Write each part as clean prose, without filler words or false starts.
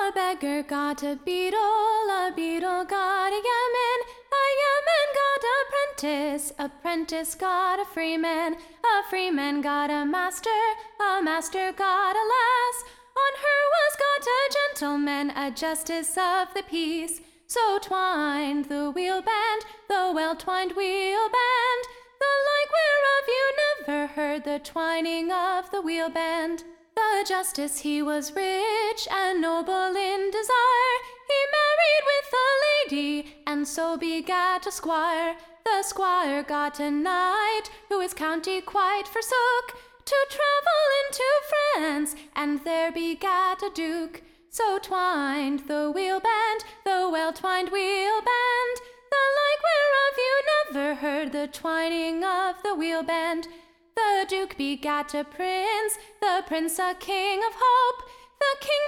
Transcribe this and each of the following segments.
A beggar got a beetle got a yeoman got apprentice, apprentice got a freeman got a master got a lass. On her was got a gentleman, a justice of the peace. So twined the wheel band, the well-twined wheel band, the like whereof you never heard, the twining of the wheel band. The justice he was rich and noble in desire. He married with a lady, and so begat a squire. The squire got a knight, who his county quite forsook, to travel into France, and there begat a duke. So twined the wheel band, the well-twined wheel band, the like whereof you never heard, the twining of the wheel band. The duke begat a prince, the prince a king of hope. The king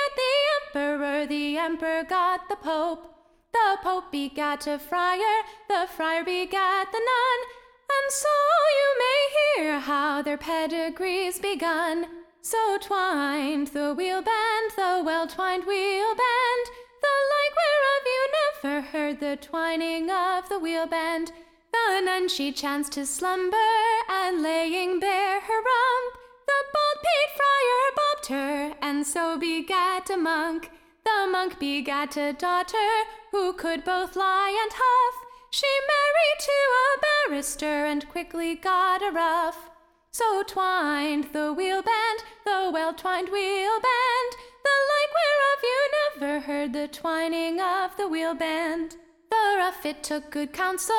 begat the emperor got the pope. The pope begat a friar, the friar begat the nun. And so you may hear how their pedigrees begun. So twined the wheel band, the well-twined wheel band, the like whereof you never heard, the twining of the wheel band. The nun she chanced to slumber, and laying bare her rump, the bald-pate friar bobbed her, and so begat a monk. The monk begat a daughter, who could both lie and huff. She married to a barrister, and quickly got a ruff. So twined the wheel band, the well-twined wheel band, the like whereof you never heard, the twining of the wheel band. The rough it took good counsel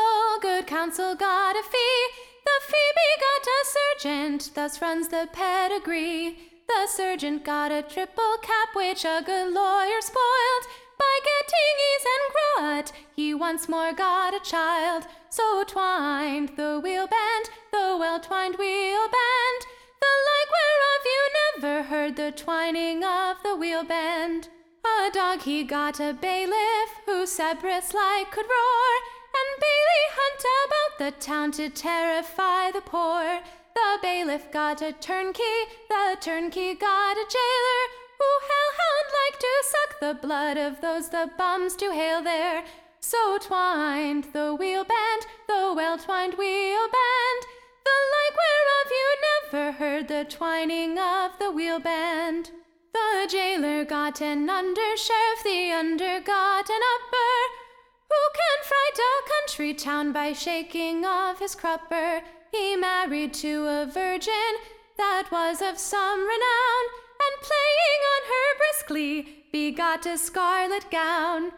got a fee. The fee begot a sergeant, thus runs the pedigree. The sergeant got a triple cap, which a good lawyer spoiled. By getting ease and grot, he once more got a child. So twined the wheel band, the well-twined wheel band, the like whereof you never heard, the twining of the wheel band. A dog he got a bailiff, who Cerberus like could roar, and bailey hunt about the town to terrify the poor. The bailiff got a turnkey, the turnkey got a jailer, who hellhound like to suck the blood of those the bums do hail there. So twined the wheel band, the well-twined wheel band, the like whereof you never heard, the twining of the wheel band. The jailer got an under-sheriff, the under got an upper, who can fright a country town by shaking of his crupper. He married to a virgin that was of some renown, and playing on her briskly begot a scarlet gown.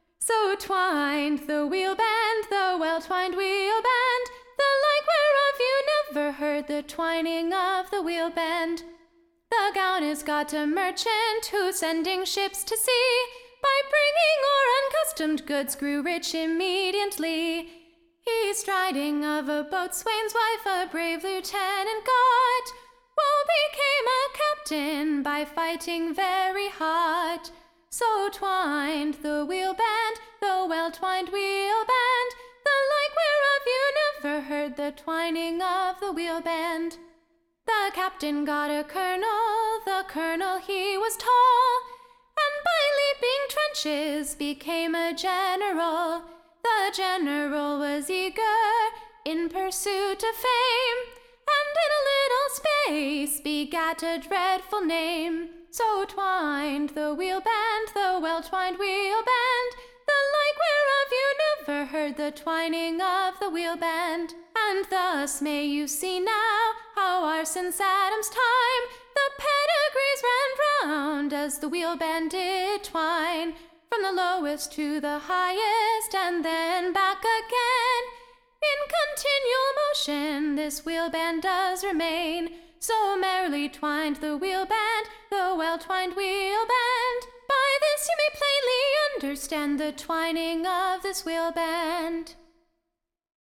So twined the wheel band, the well-twined wheel band, the like whereof you never heard, the twining of the wheel band. The gown has got a merchant, who sending ships to sea, by bringing o'er uncustomed goods grew rich immediately. He striding of a boatswain's wife, a brave lieutenant got, woe became a captain by fighting very hot. So twined the wheel band, the well-twined wheel band, the like whereof you never heard, the twining of the wheel band. The captain got a colonel, the colonel he was tall, and by leaping trenches became a general. The general was eager in pursuit of fame, and in a little space begat a dreadful name. So twined the wheel band, the well-twined wheel band, the like whereof you never heard, the twining of the wheel band. And thus may you see now how our since Adam's time the pedigrees ran round as the wheel band did twine, from the lowest to the highest, and then back again. In continual motion this wheel band does remain. So merrily twined the wheel band, the well-twined wheel band. By this you may plainly understand the twining of this wheel band.